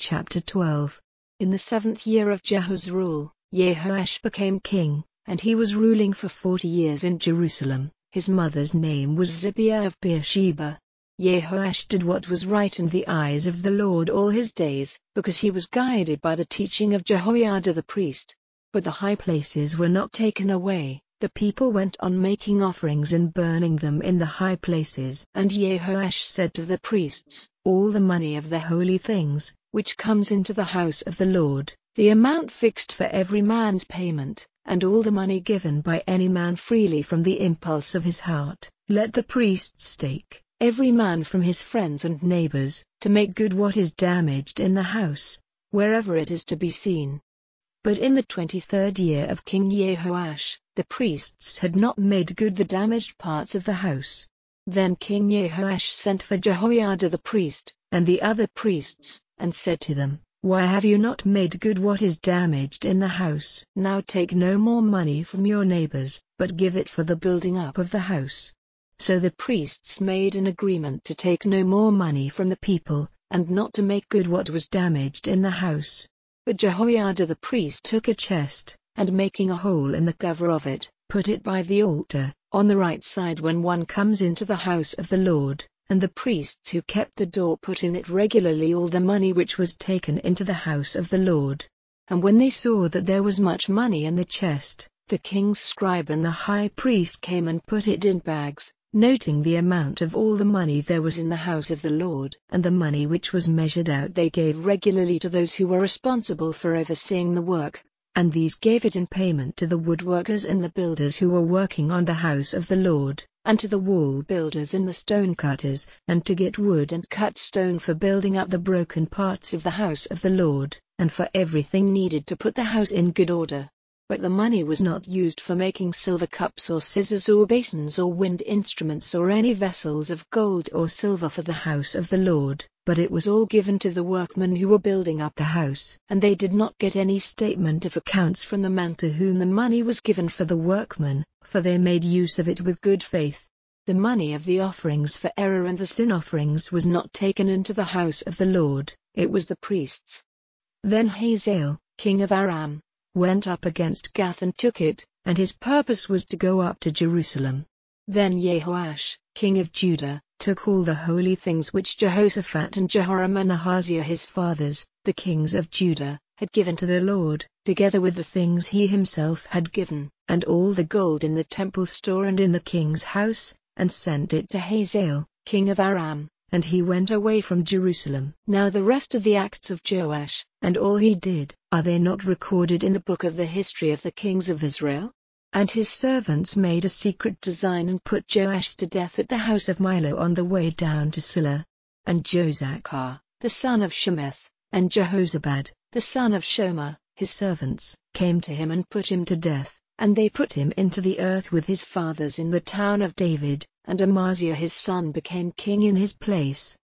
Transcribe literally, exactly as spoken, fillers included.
chapter twelve. In the seventh year of Jehu's rule, Jehoash became king, and he was ruling for forty years in Jerusalem. His mother's name was Zibiah of Beersheba. Jehoash did what was right in the eyes of the Lord all his days, because he was guided by the teaching of Jehoiada the priest. But the high places were not taken away. The people went on making offerings and burning them in the high places. And Jehoash said to the priests, "All the money of the holy things, which comes into the house of the Lord, the amount fixed for every man's payment, and all the money given by any man freely from the impulse of his heart, let the priests take, every man from his friends and neighbors, to make good what is damaged in the house, wherever it is to be seen." But in the twenty-third year of King Jehoash, the priests had not made good the damaged parts of the house. Then King Jehoash sent for Jehoiada the priest, and the other priests, and said to them, "Why have you not made good what is damaged in the house? Now take no more money from your neighbors, but give it for the building up of the house." So the priests made an agreement to take no more money from the people, and not to make good what was damaged in the house. But Jehoiada the priest took a chest, and making a hole in the cover of it, put it by the altar, on the right side when one comes into the house of the Lord, and the priests who kept the door put in it regularly all the money which was taken into the house of the Lord. And when they saw that there was much money in the chest, the king's scribe and the high priest came and put it in bags, noting the amount of all the money there was in the house of the Lord. And the money which was measured out they gave regularly to those who were responsible for overseeing the work, and these gave it in payment to the woodworkers and the builders who were working on the house of the Lord, and to the wall builders and the stone cutters, and to get wood and cut stone for building up the broken parts of the house of the Lord, and for everything needed to put the house in good order. But the money was not used for making silver cups or scissors or basins or wind instruments or any vessels of gold or silver for the house of the Lord, but it was all given to the workmen who were building up the house. And they did not get any statement of accounts from the man to whom the money was given for the workmen, for they made use of it with good faith. The money of the offerings for error and the sin offerings was not taken into the house of the Lord, it was the priests. Then Hazael, king of Aram, went up against Gath and took it, and his purpose was to go up to Jerusalem. Then Jehoash, king of Judah, took all the holy things which Jehoshaphat and Jehoram and Ahaziah his fathers, the kings of Judah, had given to the Lord, together with the things he himself had given, and all the gold in the temple store and in the king's house, and sent it to Hazael, king of Aram, and he went away from Jerusalem. Now the rest of the acts of Joash, and all he did, are they not recorded in the book of the history of the kings of Israel? And his servants made a secret design and put Joash to death at the house of Milo on the way down to Silla. And Josachar, the son of Shemeth, and Jehozabad, the son of Shomer, his servants, came to him and put him to death, and they put him into the earth with his fathers in the town of David, and Amaziah his son became king in his place.